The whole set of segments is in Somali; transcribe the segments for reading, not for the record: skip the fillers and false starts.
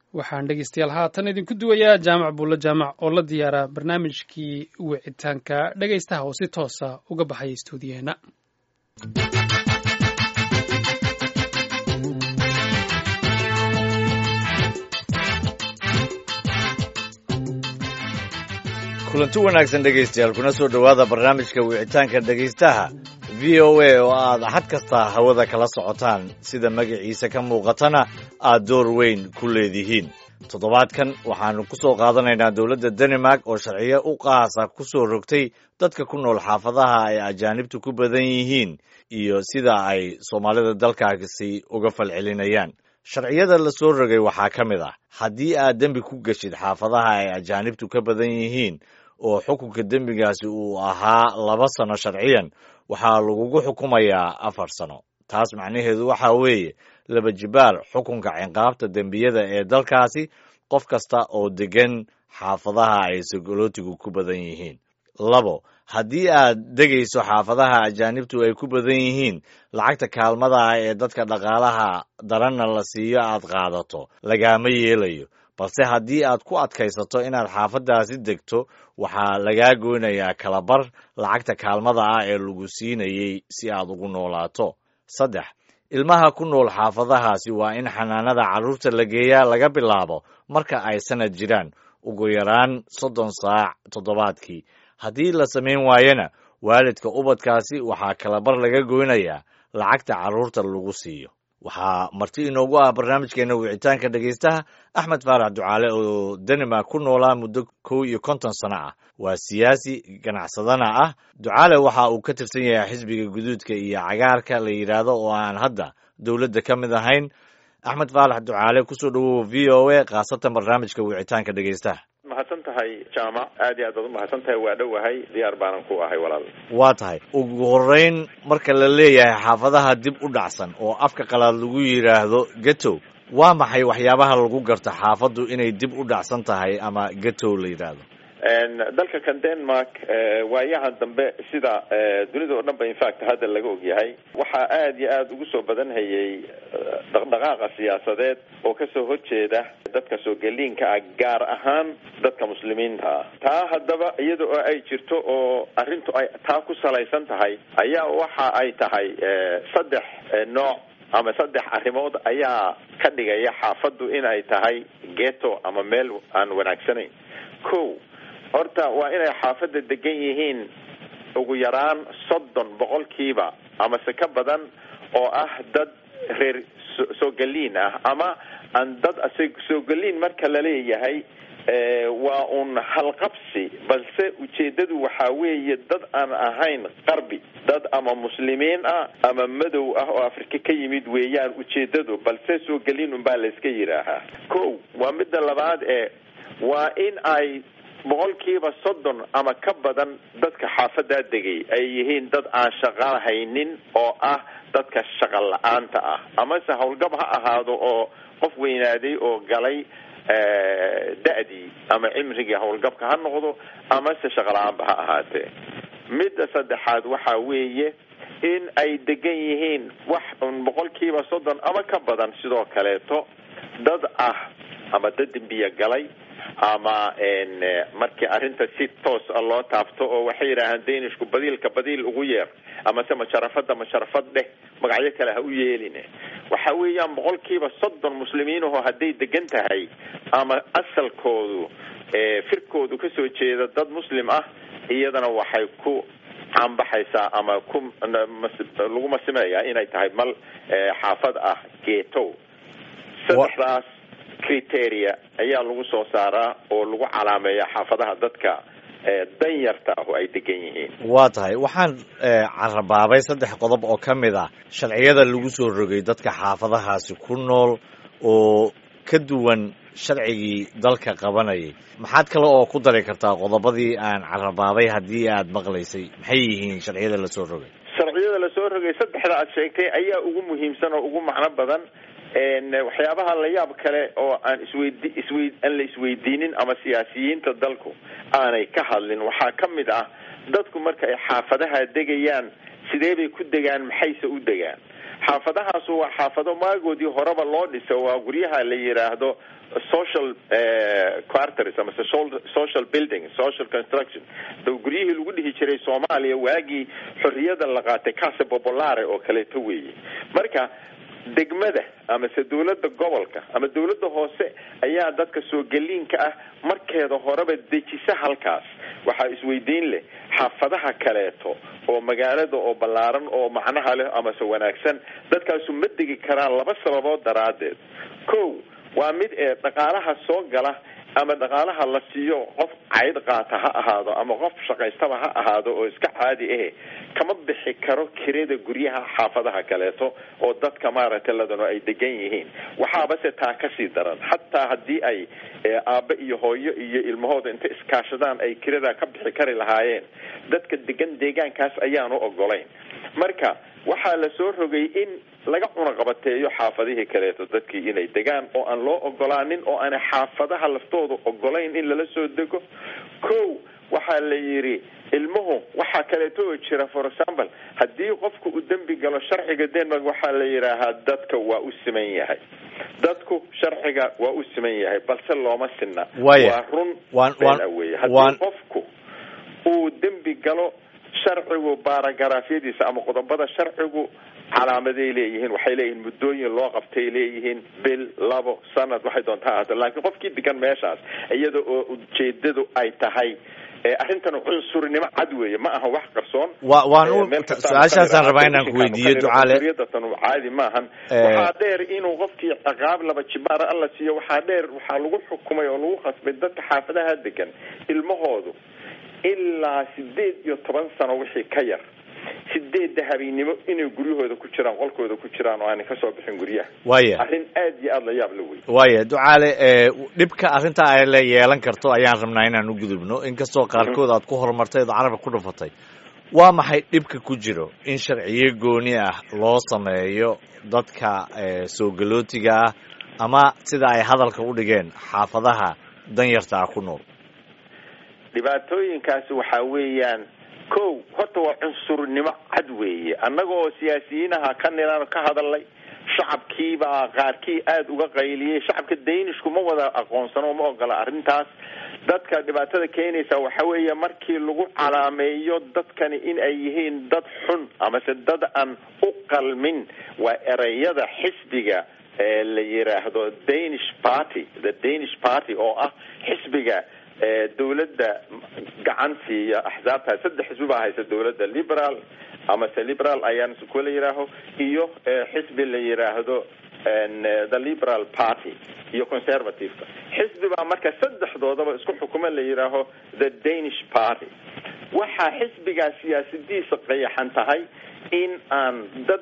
waxaan dhegeystayaal haatan idinku duwayaa jaamac buulle jaamac oo la diyaaraa barnaamijkii wicitaanka dhegaystaha oo si toosa uga baxaya stuudiyaheena. kulanti wanaagsan dhegaystayaal kuna soo dhowaada barnaamijka wicitaanka dhegaystaha v o a oo aad axad kasta hawada kala socotaan sida magaciisa ka muuqatana aad door weyn ku leedihiin. toddobaadkan waxaannu ku soo qaadanaynaa dowladda Denmark oo sharciyo u qaasa ku soo rogtay dadka ku nool xaafadaha ay ajaanibtu ku badan yihiin iyo sida ay Soomaalida dalkaasi uga falcelinayaan. sharciyada la soo rogay waxaa ka mid ah haddii aad dembi ku gashid xaafadaha ay ajaanibtu ka badan yihiin oo xukunka dembigaasi uu ahaa 2 sano sharciyan, waxaa lagugu xukumayaa 4 sano. taas macnaheedu waxa weeye 2 jibaar xukunka ciqaabta dembiyada ee dalkaasi qof kasta oo degan xaafadaha ay sogolootigu ku badan yihiin. 2, haddii aad degayso xaafadaha ajaanibtu ay ku badan yihiin, lacagta kaalmada ee dadka dhaqaalaha daranna la siiyo aad qaadato lagaama yeelayo, balse haddii aad ku adkaysato inaad xaafadaasi degto waxaa lagaa goynayaa kalabar lacagta kaalmada ee lagu siinayay si aad ugu noolaato. 3, ilmaha ku nool xaafadahaasi waa in xanaanada carruurta la geeyaa laga bilaabo marka ay sanad jiraan, ugu yaraan 30 saac toddobaadkii. haddii la samayn waayana waalidka ubadkaasi waxaa kalabar laga goynayaa lacagta carruurta lagu siiyo. waxaa marti inoogu ah barnaamijkeena wicitaanka dhegaystaha Axmed Faarax Ducaale oo Denmark ku noolaa muddo 51 sano ah. waa siyaasi ganacsadana ah. Ducaale waxa uu ka tirsan yahay xisbiga guduudka iyo cagaarka la yiraahdo oo aan hadda dowladda ka mid ahayn. Axmed Faarax Ducaale ku soo dhawow v o a qaasatan barnaamijka wicitaanka dhegaystaha. mahadsan tahay jaamac, aad iyo aad u mahadsan tahay. waa dhowahay, diyaar baanan ku ahay walaal. waa tahay ugu horreyn marka la leeyahay xaafadaha dib u dhacsan oo afka qalaad lagu yidhaahdo ghetto, waa maxay waxyaabaha lagu garta xaafaddu inay dib u dhacsan tahay ama ghetto la yidhaahdo? dalka kan Denmark waayahan dambe sida dunida oo dhan ba in fact hadda laga ogyahay waxaa aad iyo aad ugu soo badan hayay dhaqdhaqaaqa siyaasadeed oo ka soo horjeeda dadka soo galiinka ah, gaar ahaan dadka muslimiinta. taa haddaba iyada oo ay jirto oo arrintu ay taa ku salaysan tahay ayaa waxa ay tahay 3 nooc ama 3 arrimood ayaa ka dhigaya xaafaddu inay tahay ghetto ama meel aan wanaagsanayn. horta waa inay xaafadda degan yihiin ugu yaraan 30% ama se ka badan oo ah dad reer soo galiin ah, ama aan dad soo galiin marka la leeyahay waa un halqabsi, balse ujeedadu waxaa weeye dad aan ahayn qarbi, dad ama muslimiin ah ama madow ah oo Afrika ka yimid weeyaan ujeedadu, balse soo galiin unbaa la iska yiraahaa. waa midda labaad waa in ay 30% ama ka badan dadka xaafadda degay ay yihiin dad aan shaqo haynin oo ah dadka shaqo la'aanta ah, ama se hawlgab ha ahaado oo qof weynaaday oo galay da'dii ama cimrigii hawlgabka ha noqdo, ama se shaqo la'aanba ha ahaatee. midda saddexaad waxaa weeye in ay degan yihiin wax 30% ama ka badan sidoo kaleeto dad ah ama dad dembiya galay, ama markii arrinta si toos loo taabto oo waxay yiraahdaan Deenishku badiil ugu yeer, ama se masharafad dheh, magacyo kale ha u yeeline. waxa weeyaan 30% muslimiin oo hadday degan tahay ama asalkoodu firkoodu ka soo jeeda dad muslim ah, iyadana waxay ku caanbaxaysaa ama lagu masimeeyaa inay tahay mal xaafad ah ghetto. 3 criteria ayaa lagu soo saaraa oo lagu calaameeyaa xaafadaha dadka danyarta ah oo ay degan yihiin. waa tahay waxaan carabaabay 3 qodob oo ka mid ah sharciyada lagu soo rogay dadka xaafadahaasi ku nool oo ka duwan sharcigii dalka qabanayay. maxaad kale oo ku dari kartaa qodobadii aan carabaabay haddii aad maqlaysay? maxay yihiin sharciyada la soo rogay? sharciyada la soo rogay 3 aad sheegtay ayaa ugu muhiimsan oo ugu macno badan. waxyaabaha la yaab kale oo aan la isweydiinin ama siyaasiyiinta dalku aanay ka hadlin waxaa ka mid ah dadku marka ay xaafadaha degayaan sidee bay ku degaan, maxayse u degaan. xaafadahaasu waa xaafado maagoodii horeba loo dhiso, waa guryaha la yiraahdo social quarters ama social building, social construction. guryihii lagu dhihi jiray Soomaaliya waagii xorriyada la qaatay Casa Popolare oo kale to weeye. Marka degmada ama dawladda gobolka ama dawladda hoose ayaa dadka soo galiinka ah markeeda horeba dejisa halkaas. Waxa isweydiin leh xaafadaha kaleeto oo magaalada oo ballaaran oo macnaha leh ama soo wanaagsan dadkaas ma degi karaan laba sababood daraadeed. waa mid dhaqaalaha soo gala ama dhaqaalaha la siiyo qof cayd qaata ha ahaado ama qof shaqaystaba ha ahaado oo iska caadi ah kama bixi karo kirada guryaha xaafadaha kaleeto oo dadka maaragtay ladano ay degan yihiin. waxaaba se taa ka sii daran xataa haddii ay aabba iyo hooyo iyo ilmahooda inta iskaashadaan ay kirada ka bixi kari lahaayeen, dadka degan deegaankaas ayaanu ogolayn. marka waxaa la soo rogay in laga cunaqabateeyo xaafadihii kaleeto dadkii inay degaan oo aan loo ogolaanin oo aan xaafadaha laftooda ogolayn in lala soo dego. waxaa la yiri ilmuhu waxa kaleeto oo jira, for example haddii qofku uu dambi galo sharciga Denmark waxaa la yiraahaa dadka waa u siman yahay, dadku sharciga waa u siman yahay balse looma sinna. waa run haddii qofku uu dambi galo sharcigu baaragaraafyadiisa ama qodobada sharcigu calaamaday leeyihiin, waxay leeyihiin muddooyin loo qabtay leeyihiin, bil 2 sanad waxay doontaa ahaato. laakiin qofkii degan meeshaas iyada oo ujeedadu ay tahay arrintan cunsurnimo cad weeye, ma aha wax qarsoon. su-aashaasaan rabaa inaan ku weydiiyo Ducaale. caadi maahan. waxaa dheer inuu qofkii ciqaab 2 jibaar alla siiyo. waxaa dheer waxaa lagu xukumay oo lagu khasbay dadka xaafadaha degan ilmahoodu ilaa 18 sano wixii ka yar 8 habeenimo inay guryahooda ku jiraan, qolkooda ku jiraan oo aan ka soo bixin guryaha. arrin aad iyo aad la yaab la weey. Ducaale, dhibka arrinta ay la yeelan karto ayaan rabnaa inaan u gudubno, inkastoo qaarkood aad ku horumartay oo carabka ku dhufatay. waa maxay dhibka ku jiro in sharciyo gooni ah loo sameeyo dadka soo galootiga ah ama sida ay hadalka u dhigeen xaafadaha danyarta ah ku nool? dhibaatooyinkaasi waxaa weeyaan horta waa cunsurnimo cad weeye. annagoo siyaasiyiinaha ka hadalay, shacabkiibaa qaarkii aad uga qayliyey. shacabka Danishku ma wada aqoonsano, ma ogola arrintaas. dadka dhibaatada keenaysa waxa weeye markii lagu calaameeyo dadkani in ay yihiin dad xun ama se dad aan u qalmin. waa erayada xisbiga la yiraahdo Danish Party, the Danish Party oo ah xisbiga dawladda gacantiiya axsaabta 3 xisbi baa haysta dawladda liberal ama liberal ayaan isku la yiraaho iyo xisbi la yiraahdo the Liberal Party iyo Conservative. xisbi baa marka 3doodaba isku xukuma la yiraaho the Danish Party. waxa xisbiga siyaasadiisa qeexan tahay in aan dad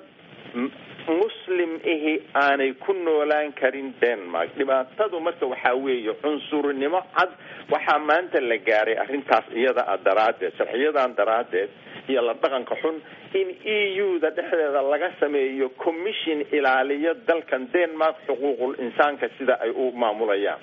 muslim aanay ku noolaan karin Denmark. dhibaatadu marka waxaa weeye cunsurnimo cad. waxaa maanta la gaaray arrintaas iyada daraadeed, sharciyadan daraadeed iyo la dhaqanka xun in EU-da dhexdeeda laga sameeyo commission ilaaliya dalkan Denmark xuquuqul insaanka sida ay u maamulayaan.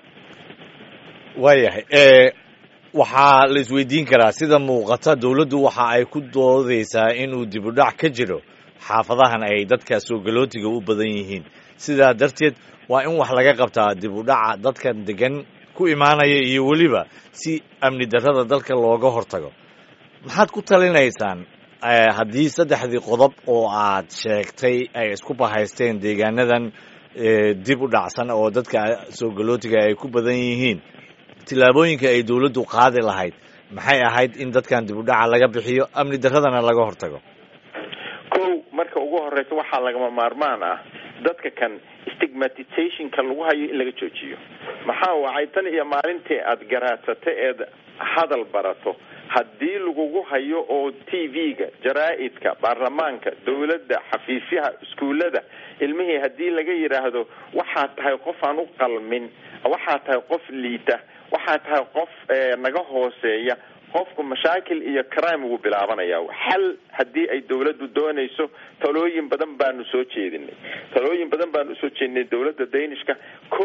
waxaa la isweydiin karaa sida muuqata dawladdu waxa ay ku doodaysaa inuu dib u dhac ka jiro xaafadahan ay dadka soo galootiga u badan yihiin. sidaa darteed waa in wax laga qabtaa dib u dhaca dadkan degan ku imaanaya iyo weliba si amni darrada dalka looga hortago. maxaad ku talinaysaan haddii 3dii qodob oo aad sheegtay ay isku bahaysteen deegaanadan dib u dhacsan oo dadka soo galootiga ay ku badan yihiin, tillaabooyinka ay dawladdu qaadi lahayd maxay ahayd in dadkan dib u dhaca laga bixiyo, amni darradana laga hortago? marka ugu horeysa waxaa lagama maarmaan ah dadka kan stigmatization-ka lagu hayo in laga joojiyo. maxaa wacay tan iyo maalintii aad garaadsatay eed hadal barato haddii lagugu hayo oo TV-ga, jaraa'idka, baarlamaanka, dawladda, xafiisyaha, iskuulada ilmihii haddii laga yiraahdo waxaa tahay qof aan u qalmin, waxaa tahay qof liita, waxaa tahay qof naga hooseeya, qofku mashaakil iyo crime ugu bilaabanaya. haddii ay dawladdu doonayso. talooyin badan baanu soo jeedinay dawladda Danishka.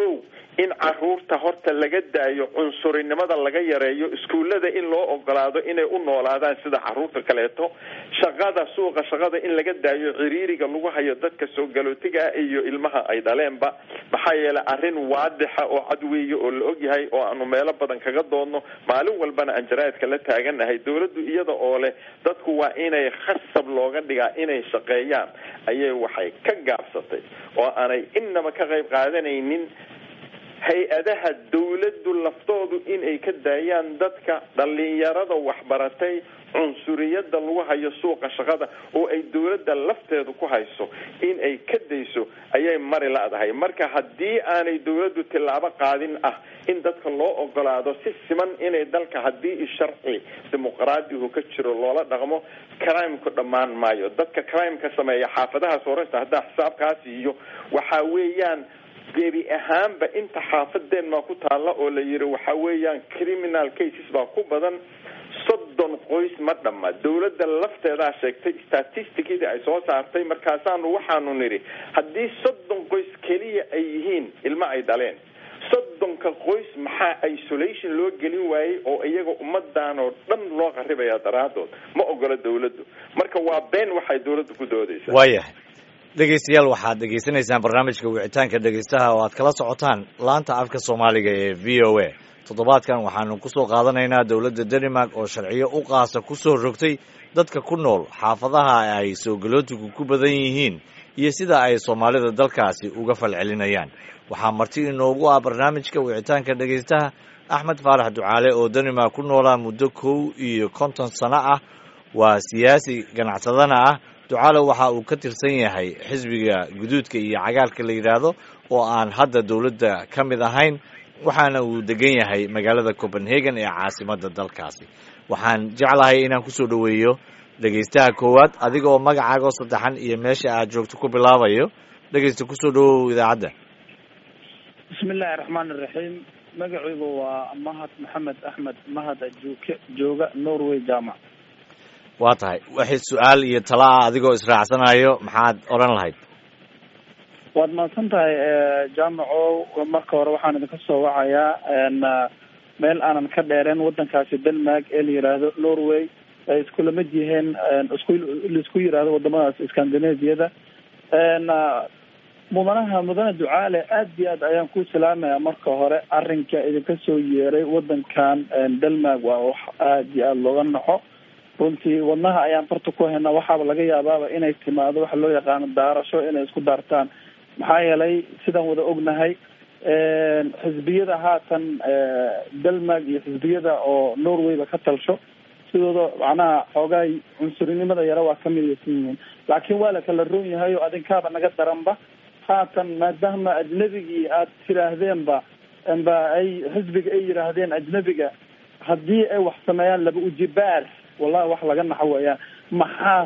in caruurta horta laga daayo cunsurinimada laga yareeyo, iskuullada in loo ogolaado inay u noolaadaan sida caruurta kaleeto, suuqa shaqada in laga daayo ciriiriga lagu hayo dadka soo galootiga iyo ilmaha ay dhaleenba, maxaa yeelay arrin waadixa oo cad weeye oo la ogyahay oo aanu meelo badan kaga doonno, maalin walbana aan jaraa'idka la taaganahay. dawladdu iyada oo leh dadku waa inay khasab looga dhigaa inay shaqeeyaan ayay waxay ka gaabsatay oo aanay inaba ka qayb qaadanaynin hay-adaha dawladdu laftoodu inay ka daayaan dadka dhalinyarada waxbaratay cunsuriyada lagu hayo suuqa shaqada oo ay dawladda lafteedu ku hayso in ay ka dayso ayay mari laadahay. marka haddii aanay dawladdu tilaabo qaadin in dadka loo ogolaado si siman inay dalka haddii sharci dimuqraadigu ka jiro loola dhaqmo, crime-ku dhammaan maayo. dadka crime-ka sameeya xaafadaha sooranta haddaa xisaabkaasi iyo waxaa weeyaan gebi ahaanba inta xaafadeen ma ku taala oo la yiri waxa weeyaan criminal cases baa ku badan 30 qoys ma dhamma. dawladda lafteeda sheegtay statistically ay soo saartay markaasaanu waxaanu niri haddii 30 qoys kaliya ay yihiin ilma ay dhaleen, 30 qoys maxaa isolation loo gelin waayay oo iyaga ummadaan oo dhan loo qaribaya daraadood ma ogola dawladdu. marka waa been waxay dawladdu ku doodaysaa. waayahay dhegeystayaal, waxaad dhegeysanaysaan barnaamijka wicitaanka dhegeystaha oo aad kala socotaan laanta afka Soomaaliga ee VOA. toddobaadkan waxaanu ku soo qaadanaynaa dawladda Denmark oo sharciyo u qaasa ku soo rogtay dadka ku nool xaafadaha ay soo galootigu ku badan yihiin iyo sida ay Soomaalida dalkaasi uga falcelinayaan. waxaa marti inoogu barnaamijka wicitaanka dhegeystaha Axmed Faarax Ducaale oo Denmark ku noolaa muddo 51 sano ah, waa siyaasi ganacsadana ah. Ducaale waxa uu ka tirsan yahay xisbiga guduudka iyo cagaarka la yiraahdo oo aan hadda dawladda ka mid ahayn, waxaana uu degan yahay magaalada Copenhagen ee caasimadda dalkaasi. waxaan jeclahay inaan ku soo dhaweeyo dhegeystaha koowaad adiga oo magacaaga saddexan iyo meesha aad joogto ku bilaabayo. dhegeysta ku soo dhawow idaacadda. bismillaahir rahmaanir rahiim. magacaygu waa Mahad Maxamed Axmed Mahad jooga Norway jaamac. waa tahay waxay su'aal iyo talo adigoo israacsanayo maxaad oran lahayd? waad maadsantahay jaamaco. marka hore waxaan idinka soo wacayaa meel aanan ka dheereen wadankaasi Denmark ee la yiraahdo Norway, ay isku lamid yihiin isku yiraahdo wadamadaas Scandinavia-da. mudane Ducaale, aad iyo aad ayaan ku salaamayaa. marka hore arrinka idinka soo yeeray wadankan Denmark waa wax aad iyo aad looga naxo. runtii wadnaha ayaan farta ku haynaa. waxaaba laga yaabaaba inay timaado waxa loo yaqaano daarasho inay isku daartaan, maxaa yeelay sidaan wada ognahay xisbiyada haatan Denmark iyo xisbiyada oo Norwayba ka talsho sidooda macnaha xoogaay cunsurinimada yara waa ka midaysan yihiin, laakiin waa la kala roon yahay oo adinkaaba naga daranba. haatan maadaama ajnabigii aad tiraahdeenba ay xisbiga ay yiraahdeen ajnabiga haddii ay wax sameeyaan laba ujibaar, wallahi wax laga naxo weeyaan. maxaa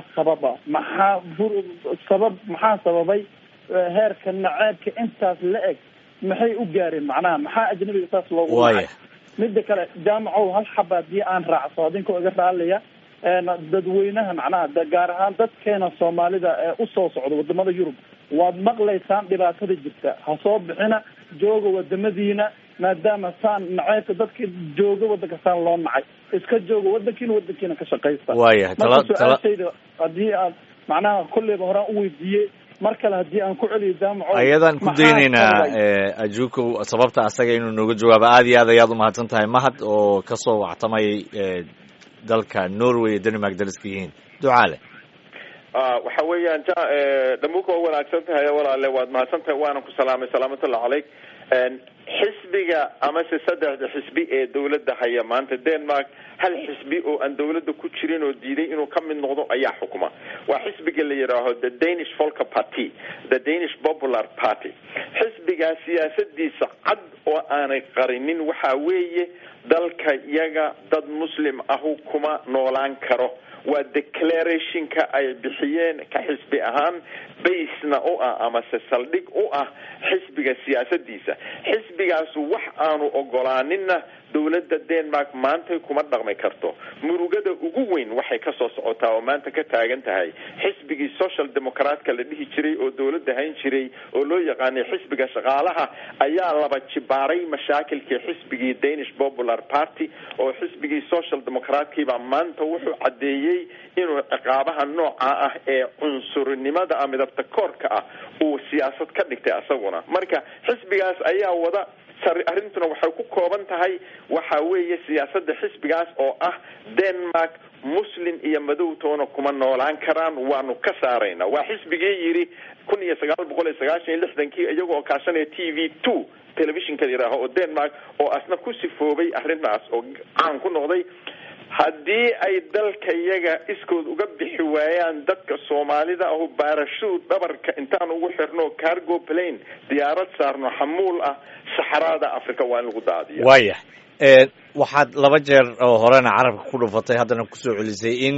sababay heerka naceebka intaas la eg maxay u gaareen? macnaha maxaa ajnabiga taas loogu dhacay? midda kale jaamacow hal xaba haddii aan raacso adinkoo iga raaliya dadweynaha macnaha gaar ahaan dadkeena Soomaalida ee u soo socda wadamada Yurub, waad maqlaysaan dhibaatada jirta. ha soo bixina, jooga wadamadiina, maadaama saan naceebka dadka jooga wadanka saan loo nacay. iska jooga wadankiina ka shaqaysta. waayahay haddii aad macnaha kolleyba horaan u weydiiyey, mar kale haddii aan ku celiyo jaamaco ayadaan ku daynaynaa ajuukow sababta asaga inuu nooga jawaabo. aad iyo aad ayaad umahadsan tahay Mahad oo kasoo wactamayay dalka Norway Denmark daliska yihiin. Ducaale, waxa weeyaan dhamuka waa wanaagsan tahay walaale, waad mahadsan tahay, waana ku salaamay salaamatullahi calayk. xisbiga ama saddexda xisbi ee dawladda haya maanta Denmark, hal xisbi oo aan dawladda ku jirin oo diiday inuu ka mid noqdo ayaa xukuma. waa xisbiga la yiraahdo the Danish Folkeparti, the Danish Popular Party. xisbiga siyaasadiisa cad oo aanay qarinin waxa weeye dalka iyaga dad muslim ahu kuma noolaan karo. waa declarationka ay bixiyeen ka xisbi ahaan baysna u ah amase saldhig u ah xisbiga siyaasadiisa. xisbigaas wax aanu ogolaaninna dowladda Denmark maanta kuma dhaqmi karto. murugada ugu weyn waxay ka soo socotaa oo maanta ka taagan tahay xisbigii social democratka la dhihi jiray oo dowladda hayn jiray oo loo yaqaanay xisbiga shaqaalaha ayaa laba jibaaray mashaakilkii xisbigii Danish Popular Party oo xisbigii social democratkii baa maanta wuxuu cadeeyay inuu ciqaabaha nooca ah ee cunsurinimada ama midabta koorka ah uu siyaasad ka dhigtay asaguna. marka xisbigaas ayaa wada arrintuna waxay ku kooban tahay waxa weeye siyaasadda xisbigaas oo ah Denmark muslim iyo madow toona kuma noolaan karaan waanu ka saarayna. waa xisbigii yiri 1996 iyagoo kaashanaya TV2 television-ka yiraahdo oo Denmark oo asna ku sifoobay arrintaas oo aan ku noqday haddii ay dalkayaga iskood uga bixi waayaan dadka Soomaalida oo parachute dhabarka intaan ugu xirno cargo plane diyaarad saarno xamuul ah saxaraada Afrika waa lagu daadiyo. waaya waxaad laba jeer oo horena carabka ku dhufatay haddana ku soo celisay in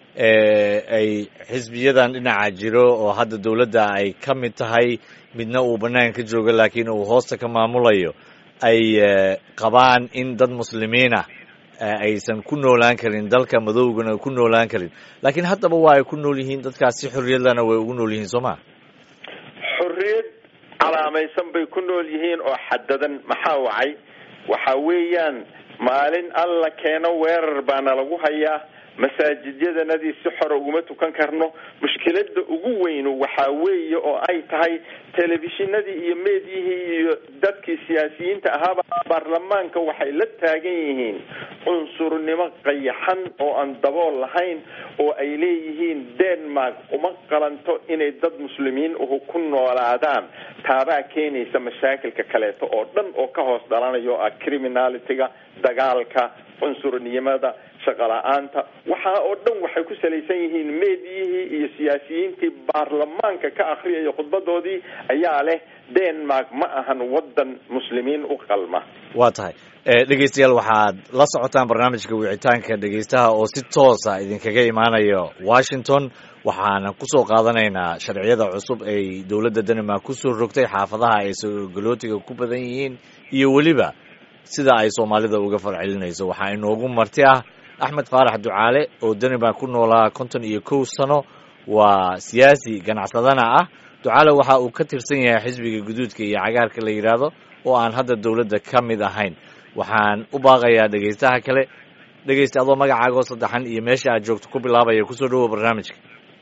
ay xisbiyadan dhinaca jiro oo hadda dawladda ay ka mid tahay midna uu banaanka joogo laakiin uu hoosta ka maamulayo ay qabaan in dad muslimiin ah aysan ku noolaan karin dalka madowgana ku noolaan karin laakiin haddaba waa ay ku nool yihiin dadkaas si xorriyadana way ugu nool yihiin Soomaa. xorriyad calaamaysan bay ku nool yihiin oo xadadan maxaa wacay waxa weeyaan maalin alla keeno weerar baana lagu hayaa masaajidyadannadii si xor uguma tukan karno. mushkiladda ugu weyn waxa weeye oo ay tahay telefishinadii iyo meediyihii iyo dadkii siyaasiyiinta ahaaba baarlamaanka waxay la taagan yihiin cunsurnimo qayaxan oo aan dabool lahayn oo ay leeyihiin Denmark uma qalanto inay dad muslimiin ku noolaadaan. taabaa keenaysa mashaakilka kaleeto oo dhan oo ka hoos dhalanayo ah criminality-ga dagaalka cunsurnimada shaqala'aanta waxa oo dhan waxay ku salaysan yihiin meediyihii iyo siyaasiyiintii baarlamaanka ka akhriyay khudbadoodii ayaa leh Denmark ma ahan wadan muslimiin u qalma. waa tahay dhegeystayaal waxaad la socotaan barnaamijka wicitaanka dhegeystaha oo si toos ah idinkaga imaanayo Washington waxaana ku soo qaadanaynaa sharciyada cusub ay dawladda Denmark ku soo rogtay xaafadaha ay soo-galootiga ku badan yihiin iyo weliba sida ay Soomaalida uga farcelinayso. waxaa inoogu marti ah Axmed Faarax Ducaale oo Denmark ku noolaa 51 sano waa siyaasi ganacsadana ah. Ducaale waxa uu ka tirsan yahay xisbiga guduudka iyo cagaarka la yiraahdo oo aan hadda dawladda ka mid ahayn. waxaan u baaqayaa dhegeystaha kale dhegeysta adoo magacaaga oo saddexan iyo meesha aad joogto ku bilaabaya ku soo dhawow barnaamijka.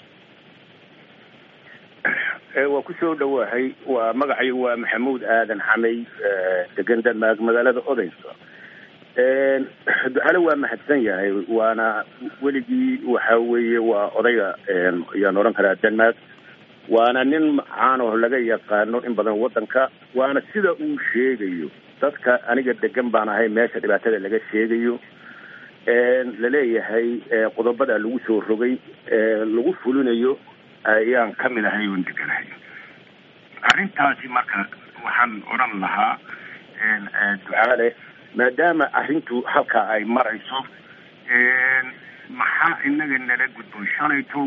waa ku soo dhawahay waa magacay waa Maxamuud Aadan Xamay degan Denmark magaalada Odense. Ducaale waa mahadsan yahay waana weligii waxa weeye waa odayga yaan oran karaa Denmark waana nin caan oo laga yaqaano in badan wadanka waana sida uu sheegayo dadka aniga degan baan ahay meesha dhibaatada laga sheegayo la leeyahay qodobada lagu soo rogay lagu fulinayo ayaan ka mid ahay oo deganahay. arrintaasi marka waxaan oran lahaa Ducaale maadaama arrintu halka ay marayso maxaa inaga nala gudboon shalayto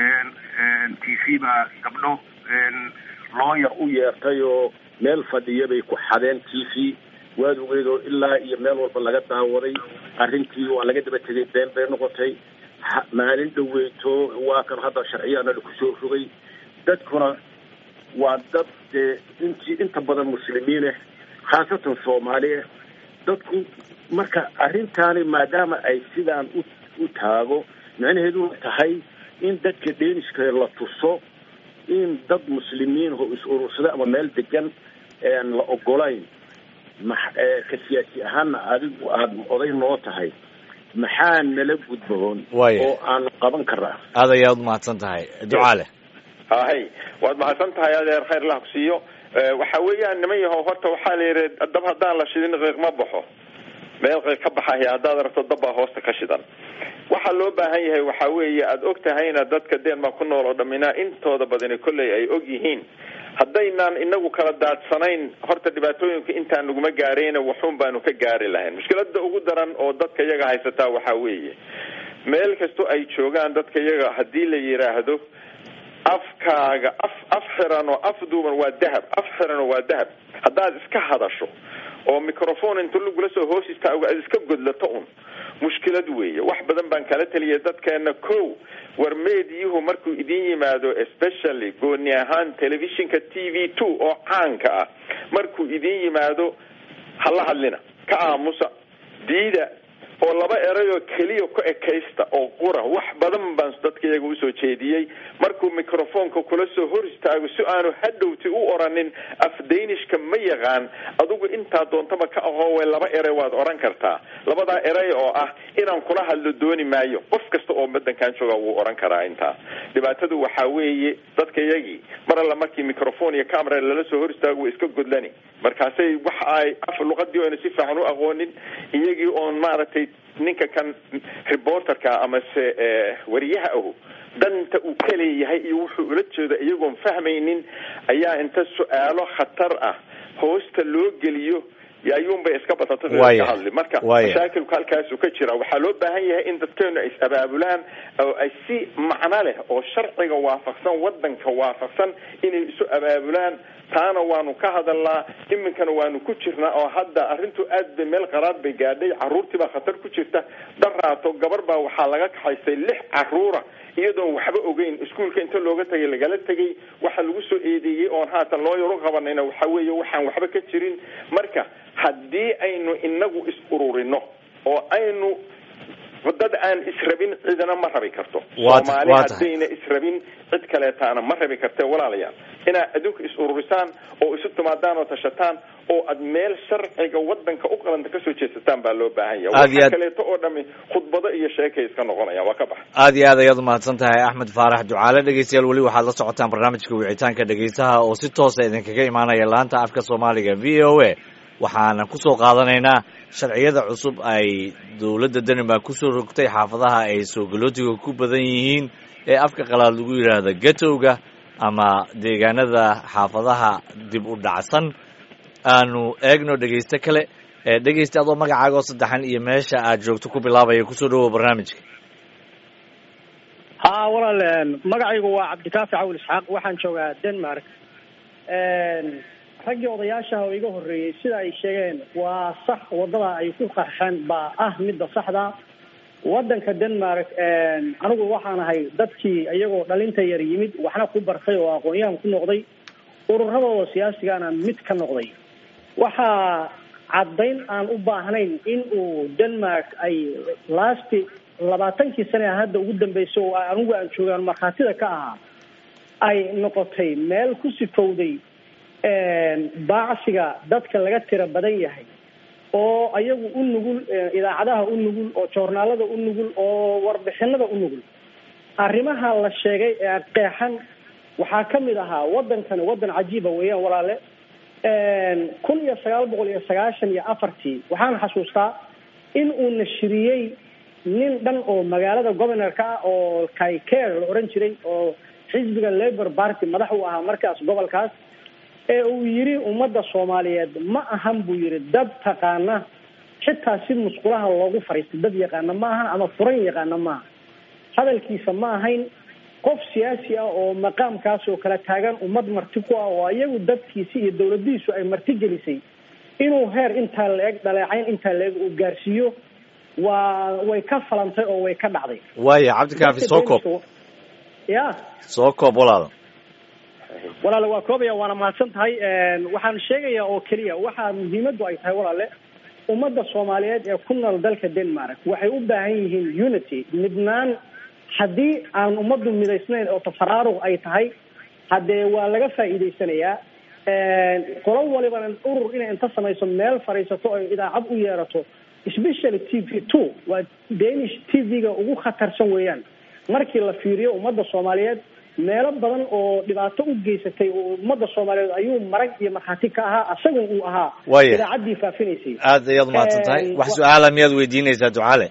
TV baa gabdho lawyer u yeertay oo meel fadhiya bay ku xadeen TV waad ogeedo ilaa iyo meel walba laga daawaday arrintii waa laga daba tegay been bay noqotay maalin dhaweyto waa kan hadda sharciyana lagu soo rogay dadkuna waa dad inta badan muslimiin ah khaasatan Soomaali dadku marka arrintaani maadaama ay sidaan u taago macnaheedu tahay in dadka Danish-ka la tuso in dad muslimiin oo is urursada ama meel degan la ogolayn ka siyaasi ahaan adigu aad oday noo tahay maxaa nala gudboon oo aan qaban karaa. aad ayaad mahadsan tahay Ducaale. waad mahadsan tahay adeer khayr la hubsiyo. waxa weeyaan niman yahow horta waxaa la yiri dab haddaan la shidin qiiq ma baxo meel qiiq ka baxaya haddaad rabto dab hoosta ka shidan. waxa loo baahan yahay waxa weeye aad ogtahayna dadka Denmark ku nool oo dhamina intooda badan kolley ay og yihiin haddaynan inagu kala daadsanayn horta dhibaatooyinka intaan naguma gaareen waxun baanu ka gaari lahayn. mushkiladda ugu daran oo dadka iyaga haysataa waxa weeye meel kasto ay joogaan dadka iyaga haddii la yiraahdo afkaaga af xiran oo af duuban waa dahab, af xiran oo waa dahab. haddaad iska hadasho oo microphone inta lagula soo hoos istaago aad iska godlato un mushkilad weeye. wax badan baan kala taliyay dadkeena. war meediyuhu markuu idin yimaado, especially gooni ahaan telefishinka TV2 oo caanka ah, markuu idin yimaado hala hadlina, ka aamusa, diida, oo laba erayoo keliya ku ekaysta oo qura. wax badan baan dadka iyaga usoo jeediyey. markuu microfonka kula soo hor istaago si aanu hadhowti u oranin af Danishka ma yaqaan, adigu intaa doontaba ka aqoon way laba eray waad oran kartaa. labadaa eray oo ah inaan kula hadlo dooni maayo, qof kasta oo madankan jooga wuu oran karaa intaa. dhibaatadu waxaa weeye dadka iyagii mar alla markii microphone iyo camera lala soo hor istaago way iska godlani, markaasay wax ay af luqadii oo si fiican u aqoonin, iyagii oon maaragtay ninka kan reporterka ama se wariyaha ah danta uu ka leeyahay iyo wuxuu ula jeedo iyagoon fahmaynin ayaa inta su'aalo khatar ah hoosta loo geliyo ayuunbay iska batatay ka hadli. marka mashaakilku halkaas uu ka jira. waxaa loo baahan yahay in dadkeenu ay is-abaabulaan oo ay si macno leh oo sharciga waafaqsan, wadanka waafaqsan inay isu abaabulaan. taana waanu ka hadalnaa, iminkana waanu ku jirnaa oo hadda arrintu aad bay meel qaraad bay gaadhay. carruurtii baa khatar ku jirta. daraato gabar baa waxaa laga kaxaystay 6 carruura iyadoon waxba ogeyn, iskuulka inta looga tagay lagala tegay. waxa lagu soo eedeeyey oon haatan loo yaro qabanayna waxa weeye waxaan waxba ka jirin. marka haddii aynu inagu is ururino oo aynu dad aan israbin cidina ma rabi karto. Soomaali haddayna israbin cid kaleetaana ma rabi kartee walaalayaal. inaa adduunka is ururisaan oo isu timaadaan oo tashataan oo aad meel sharciga wadanka u qalanta kasoo jeesataan baa loo baahan yahay. waxa kaleeto oo dhami khudbado iyo sheekay iska noqonayaan. waa ka bax. aad iyo aad ayaad umahadsan tahay Axmed Faarax Ducaale. dhegeystayaal weli waxaad la socotaan barnaamijka wicitaanka dhegeystaha oo si toos ah idinkaga imaanaya laanta afka Soomaaliga VOA. waxaana ku soo qaadanaynaa sharciyada cusub ay dawladda Denmark ku soo rogtay xaafadaha ay soo galootiga ku badan yihiin ee afka qalaad lagu yiraahdo ghetto-ga ama deegaanada xaafadaha dib u dhacsan. aanu eegno dhegeysta kale. dhegeysta adoo magacaaga oo saddexan iyo meesha aad joogto ku bilaabaya ku soo dhawow barnaamijka. walaal magacaygu waa Cabdikaafi Cawl Isxaaq, waxaan joogaa Denmark. raggii odayaasha oo iga horeeyay sida ay sheegeen waa sax, wadada ay ku qarxeen baa midda saxda. wadanka Denmark anigu waxaan ahay dadkii iyagoo dhalinta yar yimid waxna ku bartay oo aqoon-yahan ku noqday, ururadooda siyaasigana mid ka noqday. waxaa caddayn aan u baahnayn in uu Denmark ay laasti 20 sano hadda ugu dambeysay oo anigu aan joogaan markhaatida ka ahaa ay noqotay meel ku sifowday baacsiga dadka laga tira badan yahay oo ayagu u nugul idaacadaha u nugul oo joornaalada u nugul oo warbixinada u nugul. arrimaha la sheegay ee qeexan waxaa ka mid ahaa wadankan wadan cajiiba weeyaan walaale. 1994 waxaan xasuustaa in uu nashriyey nin dhan oo magaalada governorka ah oo Kayker la oran jiray oo xisbiga Labour Party madax u ahaa markaas gobolkaas, ee uu yiri ummadda Soomaaliyeed ma ahan buu yiri dad taqaana xitaa si musqulaha loogu fariisto dad yaqaana ma ahan ama furan yaqaana ma. hadalkiisa ma ahayn qof siyaasi ah oo maqaamkaas oo kala taagan ummad marti ku ah oo ayagu dadkiisa iyo dawladdiisu ay marti gelisay inuu heer intaa la eg dhaleecayn intaa la eg uu gaarsiiyo way ka falantay oo way ka dhacday. waaya Cabdikaafi soo koob. soo koob walaale waa koobaya waana mahadsan tahay. waxaan sheegayaa oo keliya waxaa muhiimadu ay tahay walaale ummadda Soomaaliyeed ee ku nool dalka Denmark waxay u baahan yihiin unity, midnaan. haddii aan ummaddu midaysnayn oo tafaraaruq ay tahay haddee waa laga faa'iidaysanayaa. qolo waliba urur inay inta samayso meel fariisato oo idaacad u yeerato, especially TV2 waa Danish TV-ga ugu khatarsan weeyaan markii la fiiriyo ummadda Soomaaliyeed. meelo badan oo dhibaato u geysatay oo ummadda Soomaaliyeed ayuu marag iyo marxaati ka ahaa, asagu uu ahaa idaacadii faafinaysay. aad ayaad mahadsan tahay. wax su'aala miyaad weydiinaysaa Ducaale?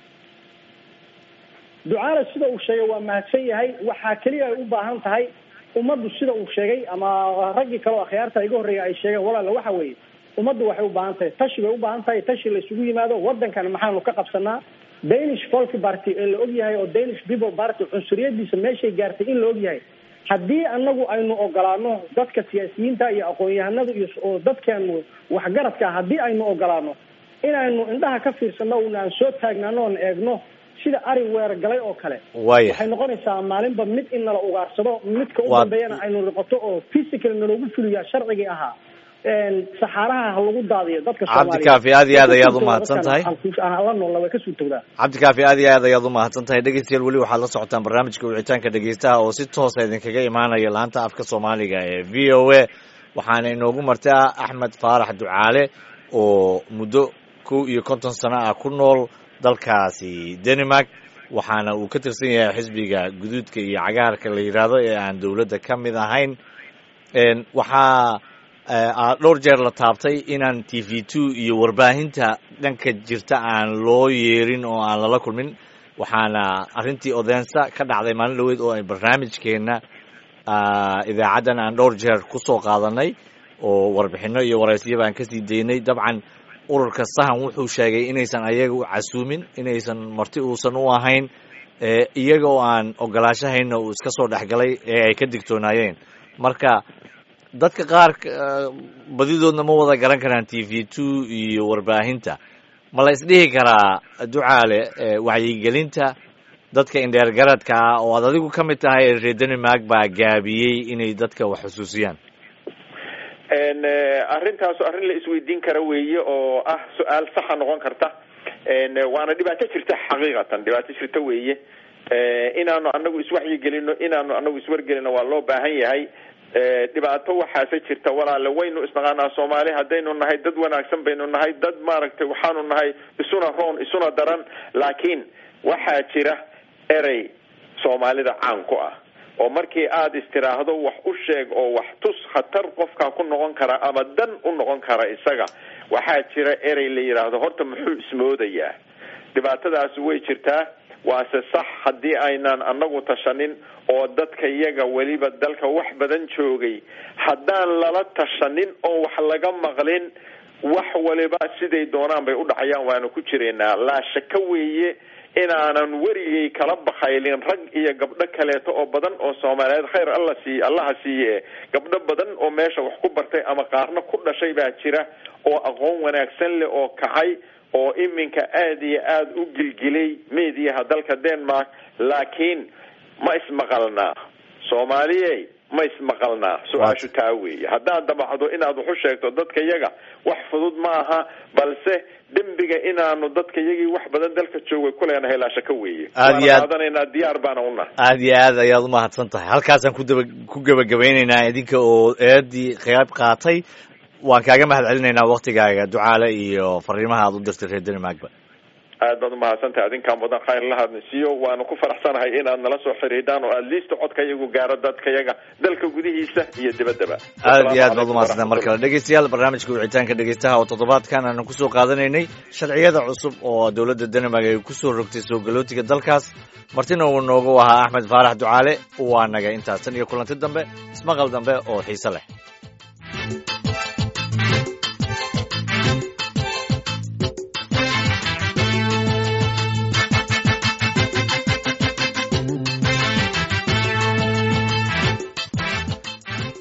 Ducaale sida uu sheegay waa mahadsan yahay. waxaa kaliya ay u baahan tahay ummaddu sida uu sheegay ama raggii kale oo akhyaarta iga horeeyay ay sheegeen walaal waxa weeye ummaddu waxay u baahan tahay tashi, bay u baahan tahay tashi la isugu yimaado. wadankan maxaanu ka qabsanaa? Danish Folk Party ee la og yahay oo Danish People Party cunsuriyadiisa meeshay gaartay in la og yahay haddii anagu aynu ogolaano dadka siyaasiyiinta iyo aqoon-yahanada iyo oo dadkeenu waxgaradka haddii aynu ogolaano inaynu indhaha ka fiirsano aan soo taagnaano oon eegno sida ari weergalay oo kale waxay noqonaysaa maalinba mid in nala ugaarsado midka u dambeeyana aynu noqoto oo physical nalagu fuliyaa sharcigii ahaa saxaaraha ha lagu daadiyo dadka Soomaaliyeed. Cabdikaafi aad iyo aad ayaad u mahadsan tahay. Cabdikaafi aad iyo aad ayaad u mahadsan tahay. Dhegeystayaal weli waxaad la socotaan barnaamijka wicitaanka dhegeystaha oo si toos ah idinkaga imaanaya laanta afka Soomaaliga ee VOA. waxaana inoogu martaa Axmed Faarax Ducaale oo muddo 51 sano ah ku nool dalkaasi Denmark, waxaana uu ka tirsan yahay xisbiga guduudka iyo cagaarka la yiraahdo ee aan dawladda ka mid ahayn. waxaa dhowr jeer la taabtay inaan TV2 iyo warbaahinta dhanka jirta aan loo yeerin oo aan lala kulmin, waxaana arrintii Odense ka dhacday maalin dhaweyd oo ay barnaamijkeena idaacaddan aan dhowr jeer ku soo qaadanay oo warbixino iyo waraysiyo baan ka sii daynay. dabcan ururka Sahan wuxuu sheegay inaysan ayaga u casuumin, inaysan marti uusan u ahayn, iyaga oo aan ogolaashahayna uu iska soo dhexgalay ee ay ka digtoonaayeen. marka dadka qaar badidoodna ma wada garan karaan TV2 iyo warbaahinta. ma la isdhihi karaa Ducaale wacyigelinta dadka indheergaradka ah oo aad adigu ka mid tahay reer Denmark baa gaabiyey inay dadka wax xusuusiyaan? arrintaas arrin la isweydiin kara weeye oo ah su'aal sax noqon karta. waana dhibaato jirta xaqiiqatan, dhibaato jirta weeye. inaanu anagu iswacyigelino, inaanu anagu iswargelino waa loo baahan yahay. dhibaato waxaase jirta walaale, waynu isnaqaanaa Soomaali haddaynu nahay dad wanaagsan baynu nahay, dad maaragtay waxaanu nahay isuna roon isuna daran, laakiin waxaa jira erey Soomaalida caan ku ah oo markii aad istiraahdo wax u sheeg oo wax tus khatar qofka ku noqon kara ama dan u noqon kara isaga, waxaa jira erey la yiraahdo horta muxuu ismoodayaa. dhibaatadaas way jirtaa, waase sax haddii aynaan anagu tashanin oo dadka iyaga weliba dalka wax badan joogay haddaan lala tashanin oo wax laga maqlin, wax waliba siday doonaan bay u dhacayaan. waana ku jireynaa laa shaka weeye inaanan werigay kala baqaylin rag iyo gabdho kaleeto oo badan oo Soomaaliyeed khayr allaha siiye gabdho badan oo meesha wax ku bartay ama qaarna ku dhashay baa jira oo aqoon wanaagsan leh oo kacay oo iminka aad iyo aad u gilgilay meediyaha dalka Denmark. laakiin ma ismaqalnaa Soomaaliyeed, ma ismaqalnaa. su-aashu taa weeye. haddaad damacdo inaad wax u sheegto dadka iyaga wax fudud ma aha, balse dembiga inaanu dadka iyagii wax badan dalka joogay ku leenahay laa shaka weeye. waana diyaar baana u nahay. aad iyo aad ayaad u mahadsan tahay. halkaasaan ku gabagabaynaynaa idinka oo eedii qayb qaatay. waan kaaga mahad celinaynaa waktigaaga Ducaale iyo fariimaha aad u dirtay reer Denmarkba. aad baad u mahadsantahay. adinkaan badan khayr la hadnasiiyo. waana ku faraxsanahay inaad nala soo xiriidaan oo aad liista codka iyagu gaaro dadka iyaga dalka gudihiisa iyo dibaddaba. aad iyo aad baad u mahadsantahay. mar kale dhegeystayaal, barnaamijka wicitaanka dhegeystaha oo toddobaadkan aanu kusoo qaadanaynay sharciyada cusub oo dawladda Denmark ay kusoo rogtay soo galootiga dalkaas. martina uu noogu ahaa Axmed Faarax Ducaale. waa naga intaas tan iyo kulanti dambe, ismaqal dambe oo xiiso leh.